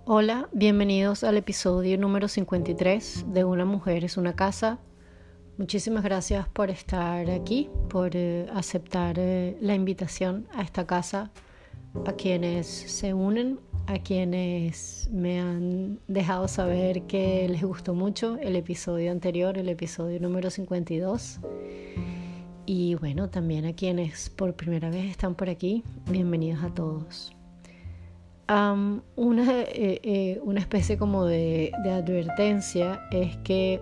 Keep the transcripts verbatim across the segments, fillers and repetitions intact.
Hola, bienvenidos al episodio número cincuenta y tres de Una mujer es una casa. Muchísimas gracias por estar aquí, por eh, aceptar eh, la invitación a esta casa, a quienes se unen, a quienes me han dejado saber que les gustó mucho el episodio anterior, el episodio número cincuenta y dos. Y bueno, también a quienes por primera vez están por aquí, bienvenidos a todos. Um, una, eh, eh, una especie como de, de advertencia es que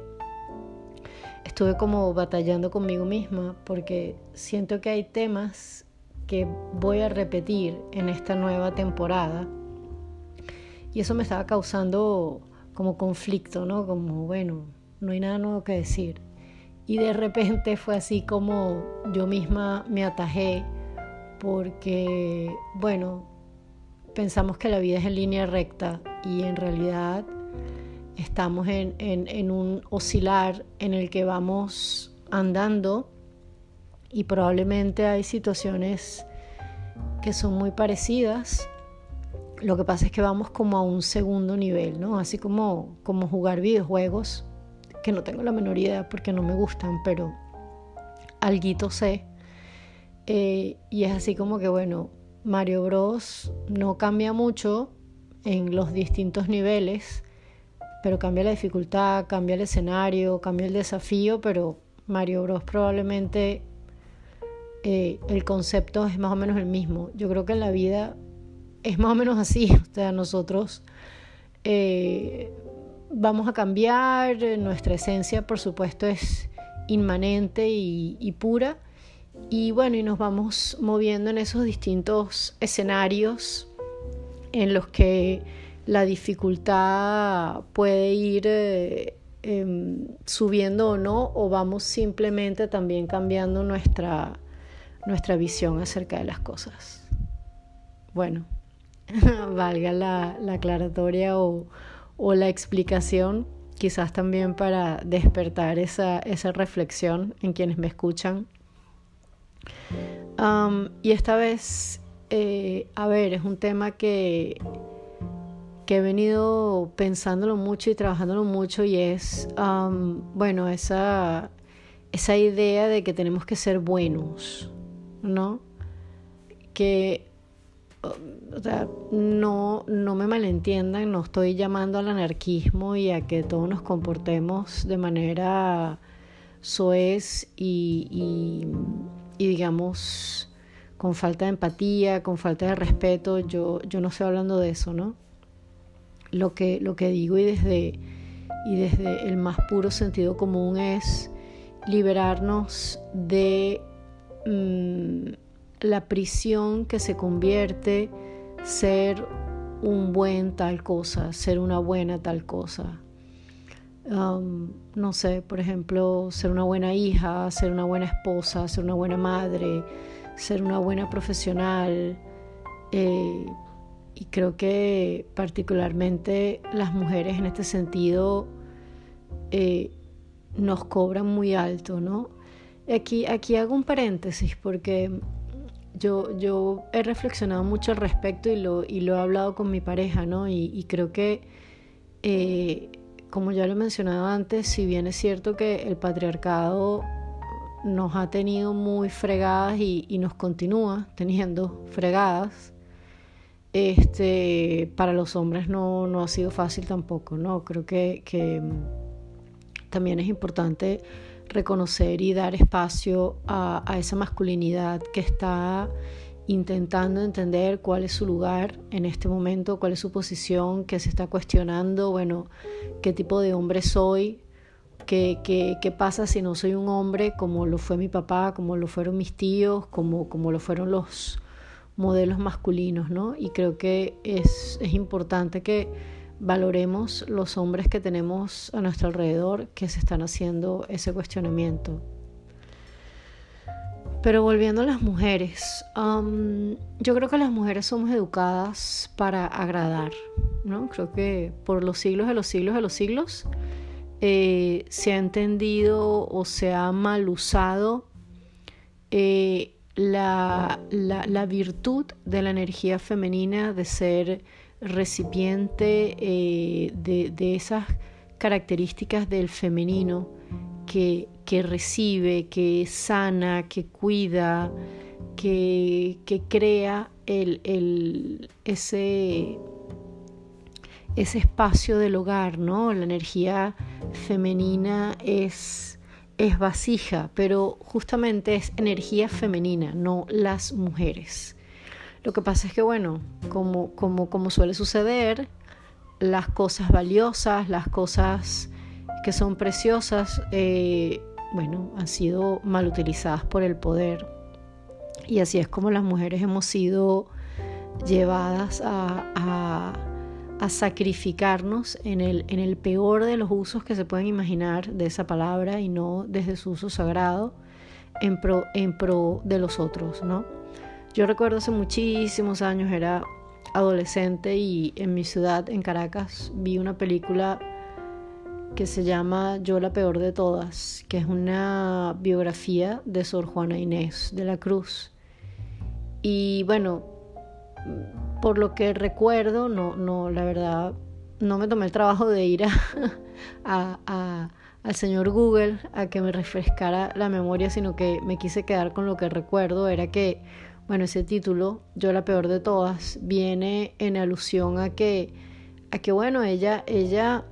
estuve como batallando conmigo misma porque siento que hay temas que voy a repetir en esta nueva temporada y eso me estaba causando como conflicto, ¿no? Como bueno, no hay nada nuevo que decir y de repente fue así como yo misma me atajé porque bueno, pensamos que la vida es en línea recta y en realidad estamos en, en, en un oscilar en el que vamos andando y probablemente hay situaciones que son muy parecidas. Lo que pasa es que vamos como a un segundo nivel, ¿no? Así como, como jugar videojuegos, que no tengo la menor idea porque no me gustan, pero alguito sé. Eh, y es así como que bueno, Mario Bros no cambia mucho en los distintos niveles, pero cambia la dificultad, cambia el escenario, cambia el desafío, pero Mario Bros probablemente eh, el concepto es más o menos el mismo. Yo creo que en la vida es más o menos así, o sea, nosotros eh, vamos a cambiar, nuestra esencia por supuesto es inmanente y, y pura. Y bueno, y nos vamos moviendo en esos distintos escenarios en los que la dificultad puede ir eh, eh, subiendo o no, o vamos simplemente también cambiando nuestra, nuestra visión acerca de las cosas. Bueno, valga la, la aclaratoria o, o la explicación, quizás también para despertar esa, esa reflexión en quienes me escuchan. Um, y esta vez, eh, a ver, es un tema que, que he venido pensándolo mucho y trabajándolo mucho y es, um, bueno, esa, esa idea de que tenemos que ser buenos, ¿no? Que, o sea, no, no me malentiendan, no estoy llamando al anarquismo y a que todos nos comportemos de manera soez y... y y digamos con falta de empatía, con falta de respeto. Yo, yo no estoy hablando de eso, ¿no? Lo que, lo que digo y desde, y desde el más puro sentido común es liberarnos de mmm, la prisión que se convierte ser un buen tal cosa, ser una buena tal cosa. Um, no sé, por ejemplo, ser una buena hija, ser una buena esposa, ser una buena madre, ser una buena profesional. Eh, y creo que particularmente las mujeres en este sentido eh, nos cobran muy alto, ¿no? Aquí, aquí hago un paréntesis porque yo, yo he reflexionado mucho al respecto y lo, y lo he hablado con mi pareja, ¿no? Y, y creo que eh, como ya lo he mencionado antes, si bien es cierto que el patriarcado nos ha tenido muy fregadas y, y nos continúa teniendo fregadas, este, para los hombres no, no ha sido fácil tampoco, ¿no? Creo que, que también es importante reconocer y dar espacio a, a esa masculinidad que está intentando entender cuál es su lugar en este momento, cuál es su posición, que se está cuestionando, bueno, qué tipo de hombre soy, qué, qué, qué pasa si no soy un hombre como lo fue mi papá, como lo fueron mis tíos, como, como lo fueron los modelos masculinos, ¿no? Y creo que es, es importante que valoremos los hombres que tenemos a nuestro alrededor que se están haciendo ese cuestionamiento. Pero volviendo a las mujeres, um, yo creo que las mujeres somos educadas para agradar, ¿no? Creo que por los siglos de los siglos de los siglos eh, se ha entendido o se ha mal usado eh, la, la, la virtud de la energía femenina de ser recipiente eh, de, de esas características del femenino que, que recibe, que sana, que cuida, que, que crea el, el, ese, ese espacio del hogar, ¿no? La energía femenina es, es vasija, pero justamente es energía femenina, no las mujeres. Lo que pasa es que, bueno, como, como, como suele suceder, las cosas valiosas, las cosas que son preciosas, eh, bueno, han sido mal utilizadas por el poder. Y así es como las mujeres hemos sido llevadas a, a, a sacrificarnos en el, en el peor de los usos que se pueden imaginar de esa palabra, y no desde su uso sagrado, en pro, en pro de los otros, ¿no? Yo recuerdo hace muchísimos años, era adolescente, y en mi ciudad, en Caracas, vi una película que se llama Yo la peor de todas, que es una biografía de Sor Juana Inés de la Cruz. Y bueno, por lo que recuerdo, no, no, la verdad, no me tomé el trabajo de ir a, a, a, al señor Google a que me refrescara la memoria, sino que me quise quedar con lo que recuerdo. Era que, bueno, ese título, Yo la peor de todas, viene en alusión a que, a que bueno, ella, ella,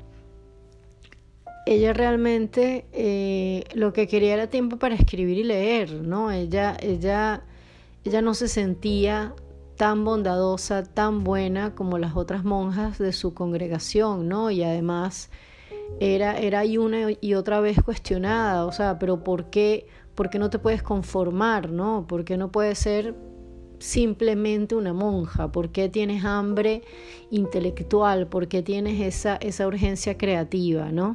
ella realmente eh, lo que quería era tiempo para escribir y leer, ¿no? Ella, ella, ella no se sentía tan bondadosa, tan buena como las otras monjas de su congregación, ¿no? Y además era, era y una y otra vez cuestionada, o sea, pero ¿por qué, por qué no te puedes conformar, ¿no? ¿Por qué no puedes ser simplemente una monja? ¿Por qué tienes hambre intelectual? ¿Por qué tienes esa, esa urgencia creativa, ¿no?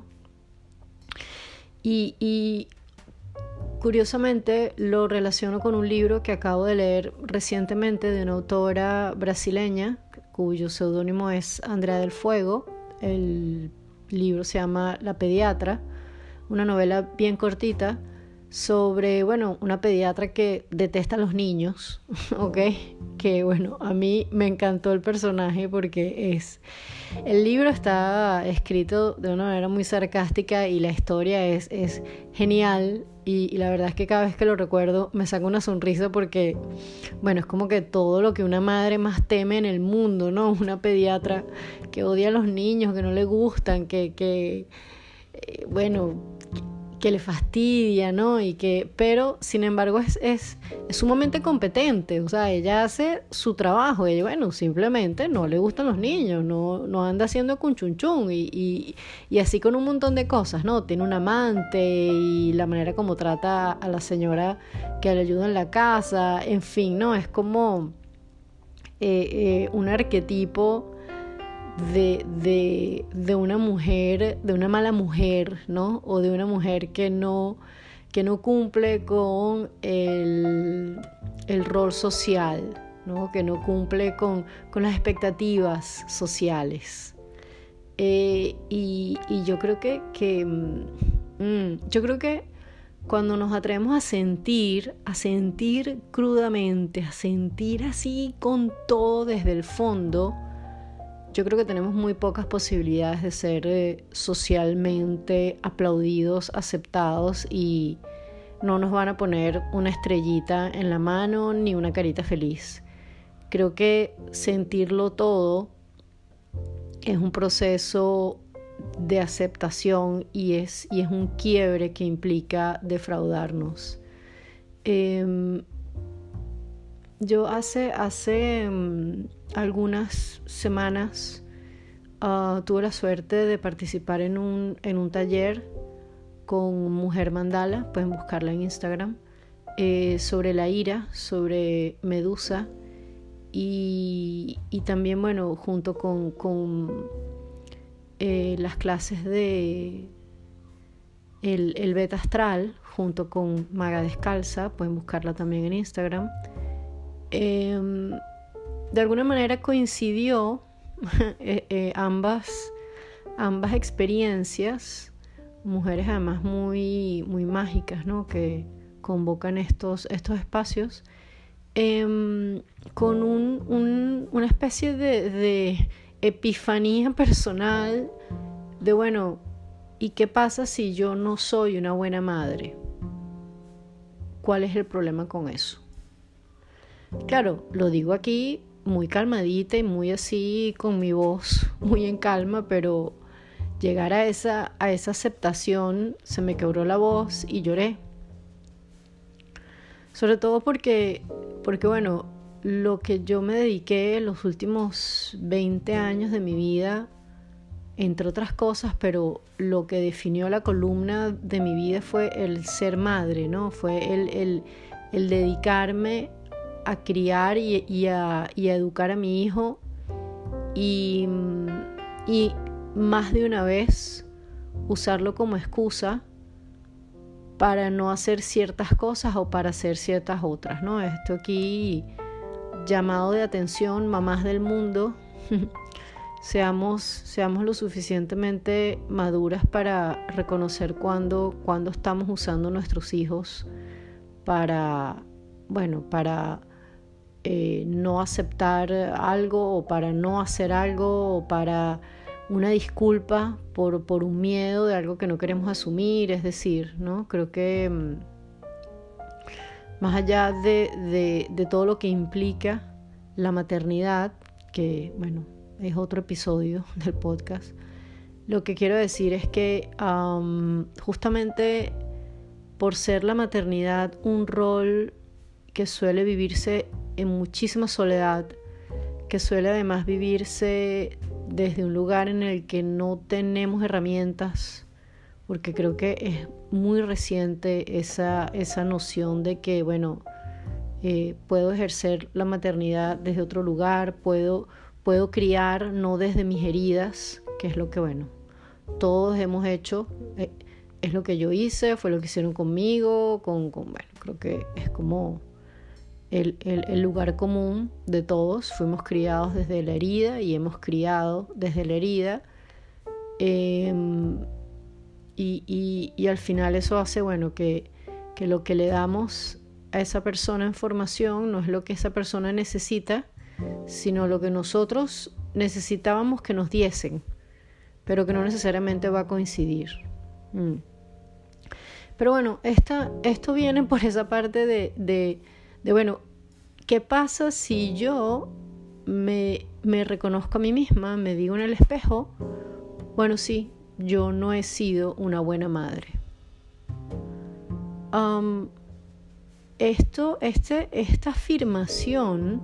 Y, y curiosamente lo relaciono con un libro que acabo de leer recientemente de una autora brasileña cuyo seudónimo es Andrea del Fuego. El libro se llama La Pediatra, una novela bien cortita sobre, bueno, una pediatra que detesta a los niños, ¿ok? Que, bueno, a mí me encantó el personaje porque es... El libro está escrito de una manera muy sarcástica y la historia es, es genial, y, y la verdad es que cada vez que lo recuerdo me saca una sonrisa porque, bueno, es como que todo lo que una madre más teme en el mundo, ¿no? Una pediatra que odia a los niños, que no le gustan, que, que eh, bueno... que le fastidia, ¿no? Y que, pero sin embargo es, es, es sumamente competente, o sea, ella hace su trabajo, ella, bueno, simplemente no le gustan los niños, no, no anda haciendo cunchunchun, y, y, y así con un montón de cosas, ¿no? Tiene un amante, y la manera como trata a la señora que le ayuda en la casa, en fin, ¿no? Es como eh, eh, un arquetipo De, de, de una mujer, de una mala mujer, ¿no? O de una mujer que no, que no cumple con el, el rol social, ¿no? Que no cumple con, con las expectativas sociales. Eh, y, y yo creo que, que mm, yo creo que cuando nos atrevemos a sentir, a sentir crudamente, a sentir así con todo desde el fondo, yo creo que tenemos muy pocas posibilidades de ser eh, socialmente aplaudidos, aceptados, y no nos van a poner una estrellita en la mano ni una carita feliz. Creo que sentirlo todo es un proceso de aceptación, y es, y es un quiebre que implica defraudarnos. Eh, yo hace... hace um, algunas semanas uh, tuve la suerte de participar en un, en un taller con Mujer Mandala, pueden buscarla en Instagram, eh, sobre la ira, sobre Medusa, y, y también, bueno, junto con, con eh, las clases de el, el Beta Astral, junto con Maga Descalza, pueden buscarla también en Instagram. Eh, De alguna manera coincidió eh, eh, ambas, ambas experiencias, mujeres además muy, muy mágicas, ¿no? Que convocan estos, estos espacios, eh, con un, un, una especie de, de epifanía personal de, bueno, ¿y qué pasa si yo no soy una buena madre? ¿Cuál es el problema con eso? Claro, lo digo aquí muy calmadita y muy así, con mi voz muy en calma, pero llegar a esa, a esa aceptación, se me quebró la voz y lloré. Sobre todo porque, porque bueno, lo que yo me dediqué los últimos veinte años de mi vida, entre otras cosas, pero lo que definió la columna de mi vida fue el ser madre, ¿no? Fue el, el, el dedicarme a criar y, y, a, y a educar a mi hijo, y, y más de una vez usarlo como excusa para no hacer ciertas cosas o para hacer ciertas otras, ¿no? Esto aquí, llamado de atención, mamás del mundo, seamos, seamos lo suficientemente maduras para reconocer cuando, cuando estamos usando nuestros hijos para, bueno, para eh, no aceptar algo, o para no hacer algo, o para una disculpa por, por un miedo de algo que no queremos asumir. Es decir, ¿no? Creo que mmm, más allá de, de, de todo lo que implica la maternidad, que bueno, es otro episodio del podcast, lo que quiero decir es que um, justamente por ser la maternidad un rol que suele vivirse en muchísima soledad, que suele además vivirse desde un lugar en el que no tenemos herramientas, porque creo que es muy reciente esa, esa noción de que, bueno, eh, puedo ejercer la maternidad desde otro lugar, puedo, puedo criar no desde mis heridas, que es lo que, bueno, todos hemos hecho, eh, es lo que yo hice, fue lo que hicieron conmigo, con, con bueno, creo que es como el, el, el lugar común de todos. Fuimos criados desde la herida y hemos criado desde la herida, eh, y, y, y al final eso hace, bueno, que, que lo que le damos a esa persona en formación no es lo que esa persona necesita, sino lo que nosotros necesitábamos que nos diesen, pero que no necesariamente va a coincidir. Mm. Pero bueno, esta, esto viene por esa parte de, de, de, bueno, ¿qué pasa si yo me, me reconozco a mí misma, me digo en el espejo, bueno, sí, yo no he sido una buena madre? Um, esto, este, esta afirmación,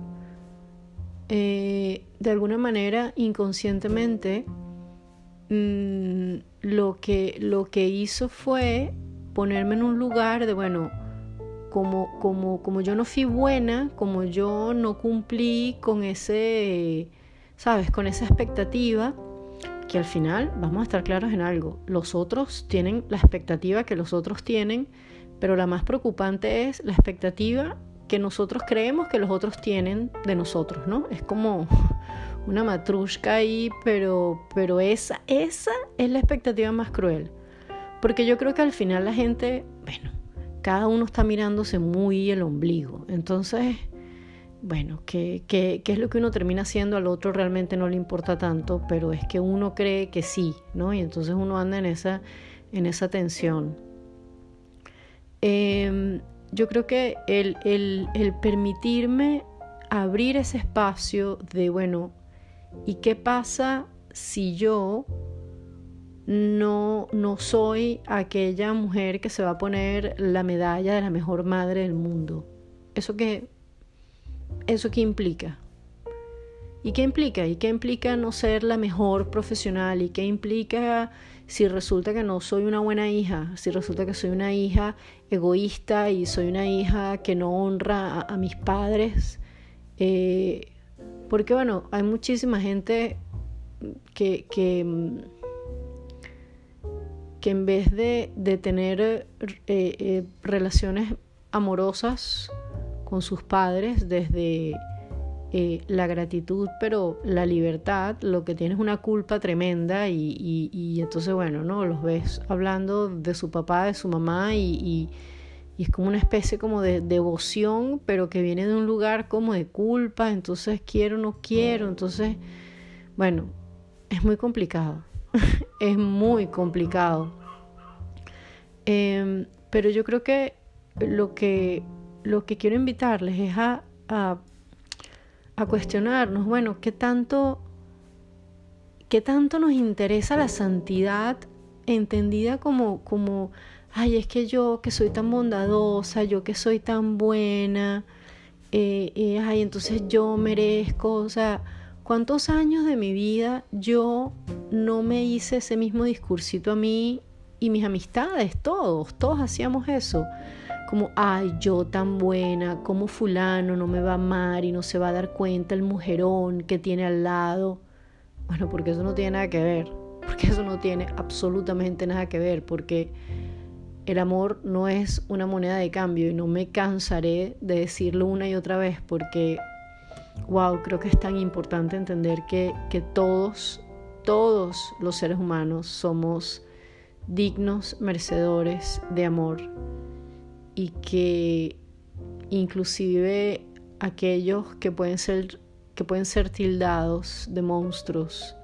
eh, de alguna manera, inconscientemente, mmm, lo que, lo que hizo fue ponerme en un lugar de, bueno, como, como, como yo no fui buena, como yo no cumplí con ese, ¿sabes? Con esa expectativa, que al final, vamos a estar claros en algo, los otros tienen la expectativa que los otros tienen, pero la más preocupante es la expectativa que nosotros creemos que los otros tienen de nosotros, ¿no? Es como una matrushka ahí, pero, pero esa, esa es la expectativa más cruel. Porque yo creo que al final la gente, bueno, cada uno está mirándose muy el ombligo. Entonces, bueno, ¿qué, qué, qué es lo que uno termina haciendo? Al otro realmente no le importa tanto, pero es que uno cree que sí, ¿no? Y entonces uno anda en esa, en esa tensión. Eh, yo creo que el, el, el permitirme abrir ese espacio de, bueno, ¿y qué pasa si yo no, no soy aquella mujer que se va a poner la medalla de la mejor madre del mundo? ¿Eso qué, eso qué implica? ¿Y qué implica? ¿Y qué implica no ser la mejor profesional? ¿Y qué implica si resulta que no soy una buena hija? Si resulta que soy una hija egoísta y soy una hija que no honra a, a mis padres. Eh, porque bueno, hay muchísima gente que, que, que en vez de, de tener eh, eh, relaciones amorosas con sus padres desde eh, la gratitud, pero la libertad, lo que tiene es una culpa tremenda, y, y, y entonces bueno, ¿no? Los ves hablando de su papá, de su mamá, y, y, y es como una especie como de devoción, pero que viene de un lugar como de culpa. Entonces quiero, no quiero, entonces bueno, es muy complicado, es muy complicado. Eh, pero yo creo que lo que, lo que quiero invitarles es a, a, a cuestionarnos, bueno, ¿qué tanto, qué tanto nos interesa la santidad entendida como, como, ay, es que yo que soy tan bondadosa, yo que soy tan buena, eh, eh, ay, entonces yo merezco, o sea, ¿cuántos años de mi vida yo no me hice ese mismo discursito a mí y mis amistades? Todos, todos hacíamos eso. Como, ay, yo tan buena, como fulano no me va a amar y no se va a dar cuenta el mujerón que tiene al lado. Bueno, porque eso no tiene nada que ver, porque eso no tiene absolutamente nada que ver, porque el amor no es una moneda de cambio y no me cansaré de decirlo una y otra vez porque, wow, creo que es tan importante entender que, que todos, todos los seres humanos somos dignos, merecedores de amor y que inclusive aquellos que pueden ser, que pueden ser tildados de monstruos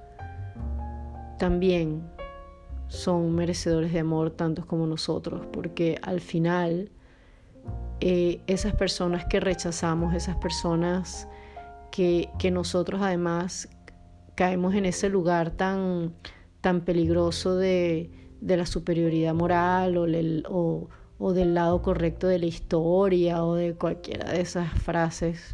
también son merecedores de amor tantos como nosotros, porque al final eh, esas personas que rechazamos, esas personas que, que nosotros además caemos en ese lugar tan, tan peligroso de, de la superioridad moral o, el, o, o del lado correcto de la historia o de cualquiera de esas frases,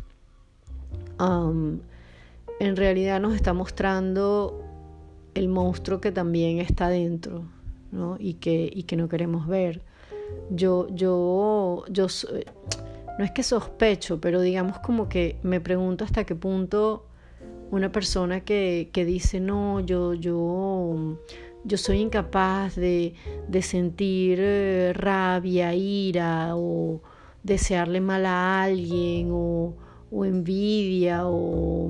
um, en realidad nos está mostrando el monstruo que también está dentro, ¿no? Y que, y que no queremos ver. Yo, yo, yo, no es que sospecho, pero digamos como que me pregunto hasta qué punto una persona que, que dice, no, yo, yo, yo soy incapaz de, de sentir eh, rabia, ira, o desearle mal a alguien, o, o envidia, o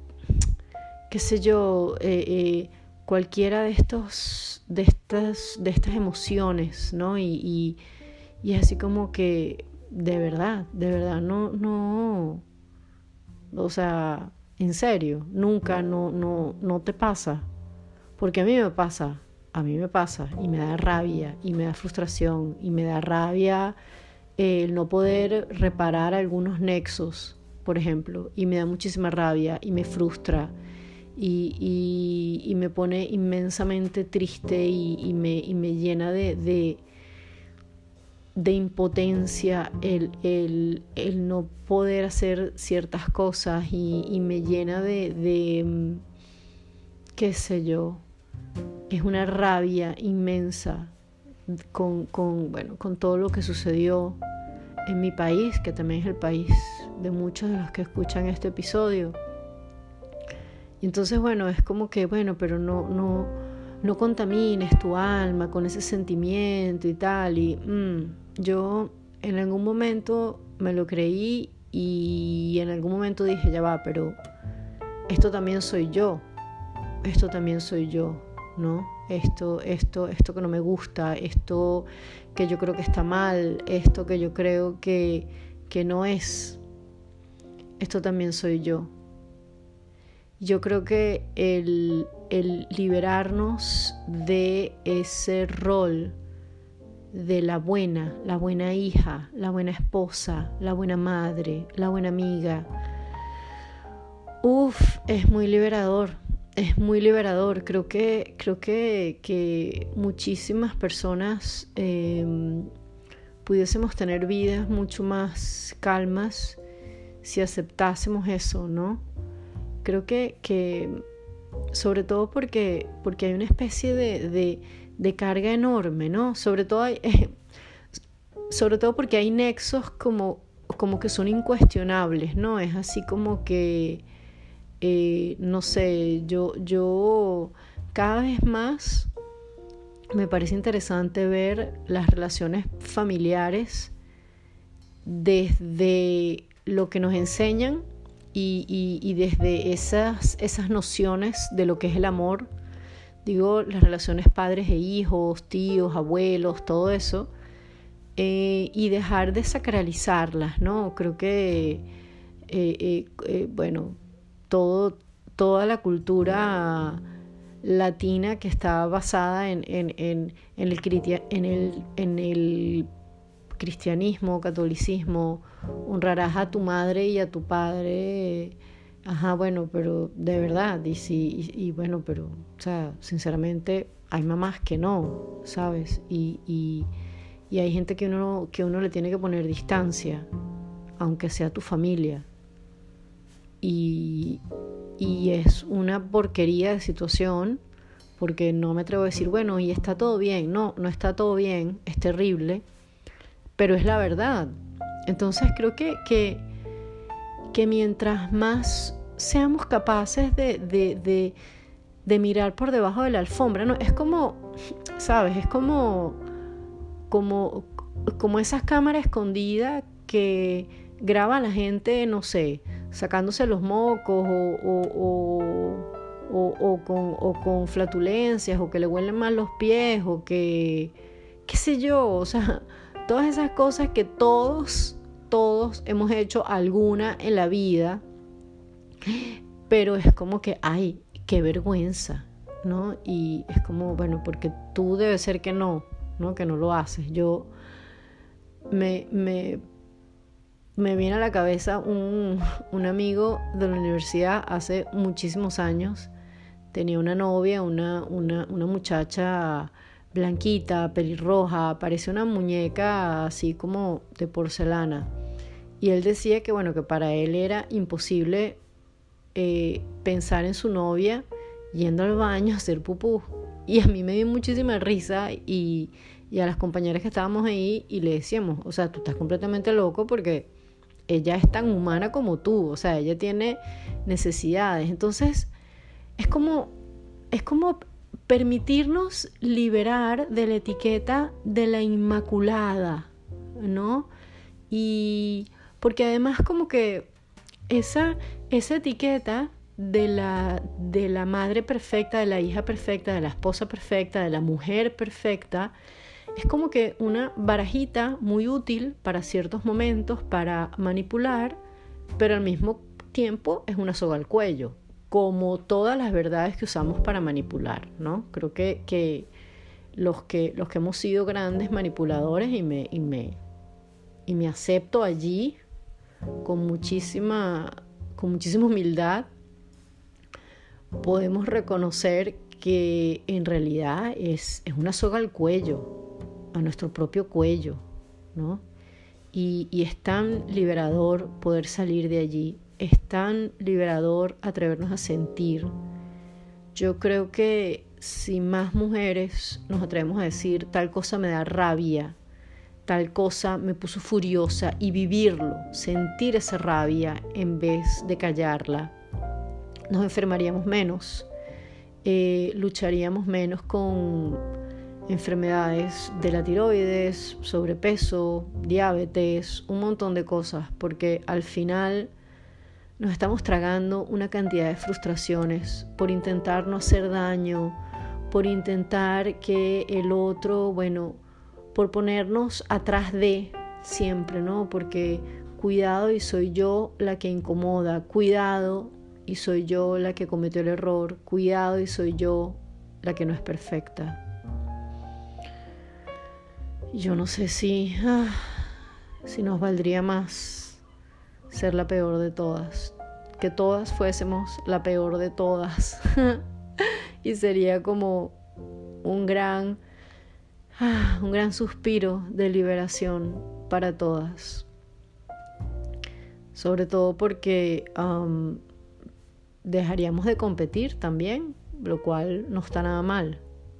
qué sé yo, eh, eh, cualquiera de estos de estas de estas emociones, ¿no? Y, y, y es así como que de verdad, de verdad no no o sea, en serio, nunca no no no te pasa, porque a mí me pasa, a mí me pasa y me da rabia y me da frustración y me da rabia eh, el no poder reparar algunos nexos, por ejemplo, y me da muchísima rabia y me frustra. Y, y, y me pone inmensamente triste y, y, me, y me llena de, de, de impotencia el, el, el no poder hacer ciertas cosas y, y me llena de, de, qué sé yo, es una rabia inmensa con, con, bueno, con todo lo que sucedió en mi país, que también es el país de muchos de los que escuchan este episodio. Y entonces, bueno, es como que, bueno, pero no, no, no contamines tu alma con ese sentimiento y tal. Y mmm, yo en algún momento me lo creí y en algún momento dije, ya va, pero esto también soy yo. Esto también soy yo, ¿no? Esto, esto, esto que no me gusta, esto que yo creo que está mal, esto que yo creo que, que no es. Esto también soy yo. Yo creo que el, el liberarnos de ese rol de la buena, la buena hija, la buena esposa, la buena madre, la buena amiga, uff, es muy liberador, es muy liberador. Creo que, creo que, que muchísimas personas eh, pudiésemos tener vidas mucho más calmas si aceptásemos eso, ¿no? Creo que, que sobre todo porque, porque hay una especie de, de, de carga enorme, ¿no? Sobre todo, hay, eh, sobre todo porque hay nexos como, como que son incuestionables, ¿no? Es así como que, eh, no sé, yo, yo cada vez más me parece interesante ver las relaciones familiares desde lo que nos enseñan Y, y, y desde esas, esas nociones de lo que es el amor, digo, las relaciones padres e hijos, tíos, abuelos, todo eso, eh, y dejar de sacralizarlas, ¿no? Creo que, eh, eh, eh, bueno, todo, toda la cultura latina que está basada en, en, en, en, el, en, el, en el cristianismo, catolicismo, honrarás a tu madre y a tu padre. Ajá, bueno, pero de verdad, y, sí, y, y bueno, pero, o sea, sinceramente hay mamás que no, ¿sabes? Y, y, y hay gente que uno, que uno le tiene que poner distancia, aunque sea tu familia. Y, y es una porquería de situación, porque no me atrevo a decir, bueno, y está todo bien. No, no está todo bien, es terrible, pero es la verdad. Entonces creo que, que, que mientras más seamos capaces de, de, de, de mirar por debajo de la alfombra, ¿no? Es como, ¿sabes? Es como, como, como esas cámaras escondidas que graba a la gente, no sé, sacándose los mocos o, o, o, o, o, con, o con flatulencias, o que le huelen mal los pies, o que, qué sé yo, o sea, todas esas cosas que todos, todos hemos hecho alguna en la vida, pero es como que, ay, qué vergüenza, ¿no? Y es como, bueno, porque tú debe ser que no, ¿no? Que no lo haces. Yo me... me Me viene a la cabeza un, un amigo de la universidad hace muchísimos años. Tenía una novia, una, una, una muchacha blanquita, pelirroja, parecía una muñeca así como de porcelana. Y él decía que, bueno, que para él era imposible eh, pensar en su novia yendo al baño a hacer pupú. Y a mí me dio muchísima risa y, y a las compañeras que estábamos ahí y le decíamos, o sea, tú estás completamente loco porque ella es tan humana como tú, o sea, ella tiene necesidades. Entonces, es como, es como permitirnos liberar de la etiqueta de la inmaculada, ¿no? Y porque además como que esa, esa etiqueta de la, de la madre perfecta, de la hija perfecta, de la esposa perfecta, de la mujer perfecta, es como que una barajita muy útil para ciertos momentos, para manipular, pero al mismo tiempo es una soga al cuello, como todas las verdades que usamos para manipular, ¿no? Creo que, que, los, que los que hemos sido grandes manipuladores, y me, y me, y me acepto allí con muchísima, con muchísima humildad, podemos reconocer que en realidad es, es una soga al cuello, a nuestro propio cuello, ¿no? Y, y es tan liberador poder salir de allí, es tan liberador atrevernos a sentir. Yo creo que si más mujeres nos atrevemos a decir tal cosa me da rabia, tal cosa me puso furiosa, y vivirlo, sentir esa rabia en vez de callarla, nos enfermaríamos menos, eh, lucharíamos menos con enfermedades de la tiroides, sobrepeso, diabetes, un montón de cosas, porque al final nos estamos tragando una cantidad de frustraciones por intentar no hacer daño, por intentar que el otro, bueno, por ponernos atrás de siempre, ¿no? Porque cuidado y soy yo la que incomoda, cuidado y soy yo la que cometió el error, cuidado y soy yo la que no es perfecta. Yo no sé si, ah, si nos valdría más ser la peor de todas, que todas fuésemos la peor de todas y sería como un gran, ah, un gran suspiro de liberación para todas, sobre todo porque um, dejaríamos de competir también, lo cual no está nada mal.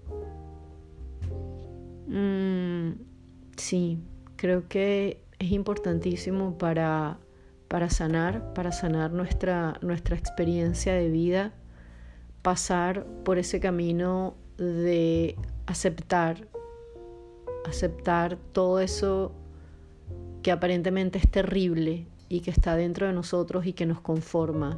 Mm, sí, creo que es importantísimo para, para sanar, para sanar nuestra, nuestra experiencia de vida, pasar por ese camino de aceptar, aceptar todo eso que aparentemente es terrible y que está dentro de nosotros y que nos conforma.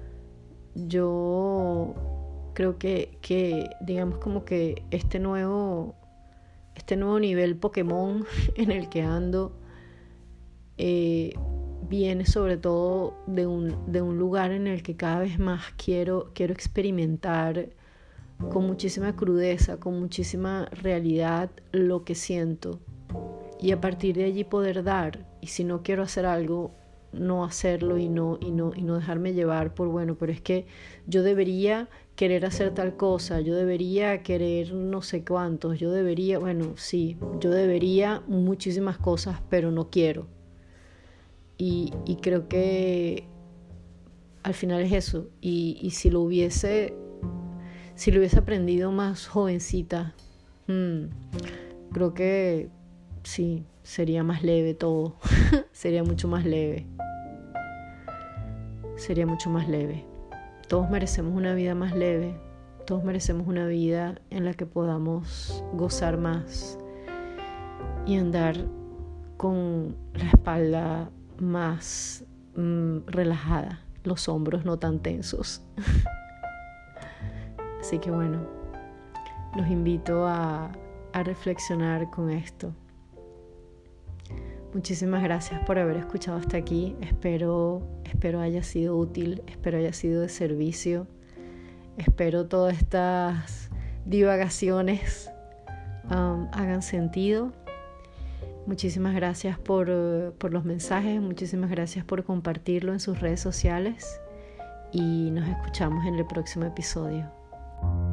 Yo creo que, que digamos como que este nuevo... este nuevo nivel Pokémon en el que ando, eh, viene sobre todo de un, de un lugar en el que cada vez más quiero, quiero experimentar con muchísima crudeza, con muchísima realidad lo que siento, y a partir de allí poder dar. Y si no quiero hacer algo, no hacerlo y no, y no, y no dejarme llevar por, bueno, pero es que yo debería querer hacer tal cosa, yo debería querer no sé cuántos, yo debería, bueno, sí, yo debería muchísimas cosas, pero no quiero. Y, y creo que al final es eso. Y, y si lo hubiese, si lo hubiese aprendido más jovencita, hmm, creo que sí, sería más leve todo. Sería mucho más leve. Sería mucho más leve. Todos merecemos una vida más leve. Todos merecemos una vida en la que podamos gozar más y andar con la espalda más mmm, relajada, los hombros no tan tensos. Así que bueno, los invito a, a reflexionar con esto. Muchísimas gracias por haber escuchado hasta aquí. Espero, espero haya sido útil, espero haya sido de servicio. Espero todas estas divagaciones um, hagan sentido. Muchísimas gracias por, uh, por los mensajes, muchísimas gracias por compartirlo en sus redes sociales y nos escuchamos en el próximo episodio.